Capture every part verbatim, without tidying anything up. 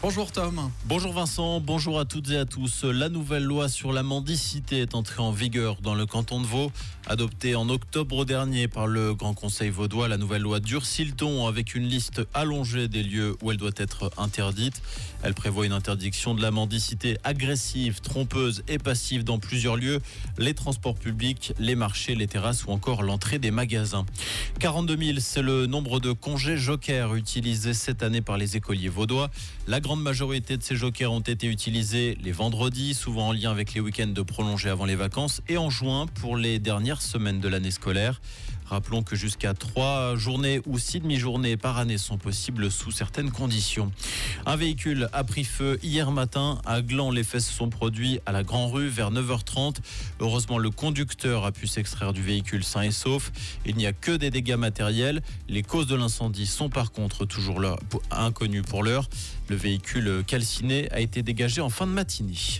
Bonjour Tom. Bonjour Vincent, bonjour à toutes et à tous. La nouvelle loi sur la mendicité est entrée en vigueur dans le canton de Vaud. Adoptée en octobre dernier par le Grand Conseil vaudois, la nouvelle loi durcit le ton avec une liste allongée des lieux où elle doit être interdite. Elle prévoit une interdiction de la mendicité agressive, trompeuse et passive dans plusieurs lieux, les transports publics, les marchés, les terrasses ou encore l'entrée des magasins. quarante-deux mille, c'est le nombre de congés jokers utilisés cette année par les écoliers vaudois. La grande majorité de ces jokers ont été utilisés les vendredis, souvent en lien avec les week-ends de prolongés avant les vacances, et en juin pour les dernières semaines de l'année scolaire. Rappelons que jusqu'à trois journées ou six demi-journées par année sont possibles sous certaines conditions. Un véhicule a pris feu hier matin à Gland. Les faits se sont produits à la Grand Rue vers neuf heures trente. Heureusement, le conducteur a pu s'extraire du véhicule sain et sauf. Il n'y a que des dégâts matériels. Les causes de l'incendie sont par contre toujours là, inconnues pour l'heure. Le véhicule calciné a été dégagé en fin de matinée.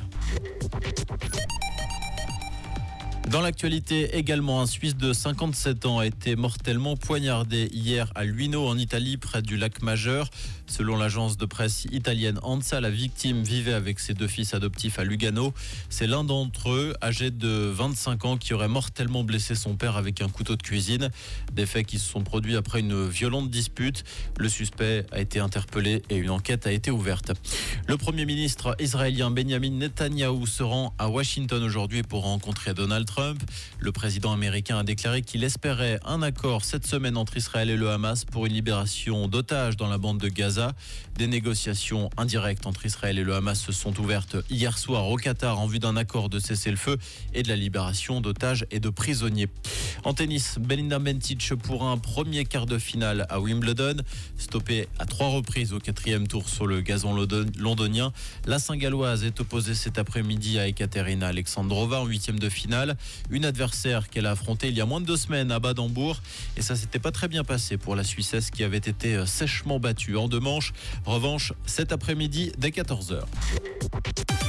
Dans l'actualité également, un Suisse de cinquante-sept ans a été mortellement poignardé hier à Luino en Italie, près du lac Majeur. Selon l'agence de presse italienne ANSA, la victime vivait avec ses deux fils adoptifs à Lugano. C'est l'un d'entre eux, âgé de vingt-cinq ans, qui aurait mortellement blessé son père avec un couteau de cuisine. Des faits qui se sont produits après une violente dispute. Le suspect a été interpellé et une enquête a été ouverte. Le Premier ministre israélien Benjamin Netanyahou se rend à Washington aujourd'hui pour rencontrer Donald Trump. Le président américain a déclaré qu'il espérait un accord cette semaine entre Israël et le Hamas pour une libération d'otages dans la bande de Gaza. Des négociations indirectes entre Israël et le Hamas se sont ouvertes hier soir au Qatar en vue d'un accord de cessez-le-feu et de la libération d'otages et de prisonniers. En tennis, Belinda Bencic pour un premier quart de finale à Wimbledon. Stoppée à trois reprises au quatrième tour sur le gazon londonien, la Saint-Galloise est opposée cet après-midi à Ekaterina Alexandrova en huitième de finale. Une adversaire qu'elle a affrontée il y a moins de deux semaines à Bad-Hambourg. Et ça s'était pas très bien passé pour la Suissesse qui avait été sèchement battue en deux manches. Revanche cet après-midi dès quatorze heures.